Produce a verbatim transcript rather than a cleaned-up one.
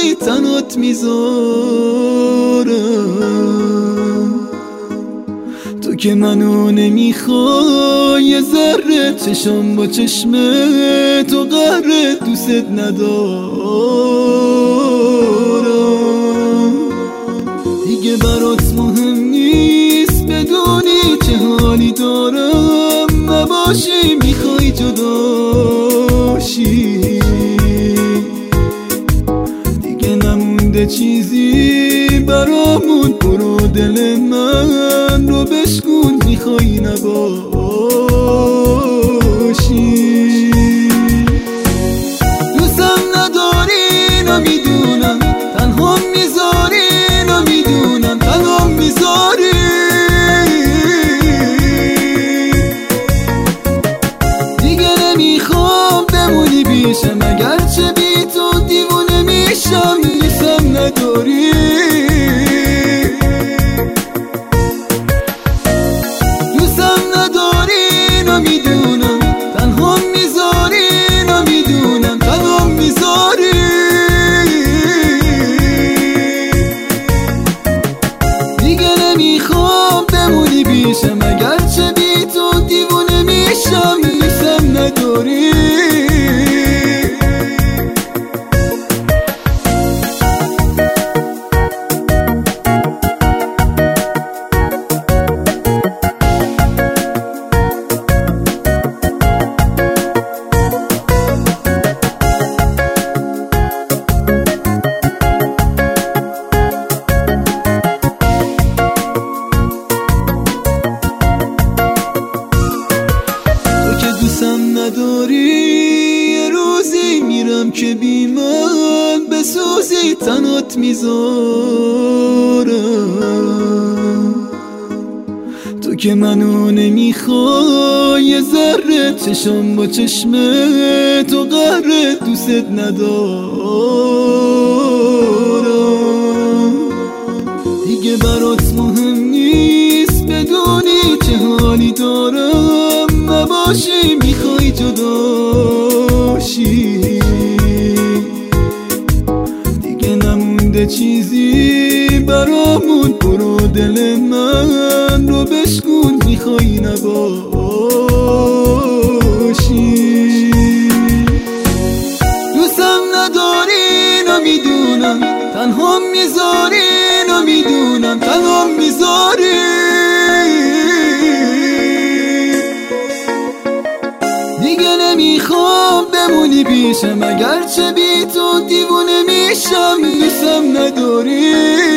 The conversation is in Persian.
سوزی تنات میذارم. تو که منو نمیخوای یه ذره، چشم با چشم تو قهر دوست ندارم. دیگه برات مهم نیست بدونی چه حالی دارم، نباشی میخوای جداشی. دیگه نمونده چیزی برامون، برو دل من رو بشکن میخوای نباشی. دوستم نداری نو میدونم، تنها میذاری نو میدونم، تنها میذاری. دیگه نمیخوام بمونی پیشم، اگرچه بی تو دیوونه میشم. دوستم نداری، دوستم نداری نو میدونم، تنها میذاری نو میدونم، تنها میذاری. دیگه نمیخوام بمونی پیشم، اگرچه بی تو دیوونه میشم. دوستم نداری. دوستم نداری، یه روزی میرم که بی من بسوزی تنات میذارم. تو که منو نمیخوای یه ذره، چشم با چشم تو قهر دوست ندارم. دیگه برات مهم نیست بدونی چه حالی دارم، نباشی میخوای جداشی. دیگه نمونده چیزی برامون، برو دل من رو بشکن میخوای نباشی. دوستم نداری نو میدونم، تنها میذاری نو میدونم، تنها میذاری. دیگه نمیخوام بمونی پیشم، اگرچه بی تو دیوونه میشم. دوستم نداری.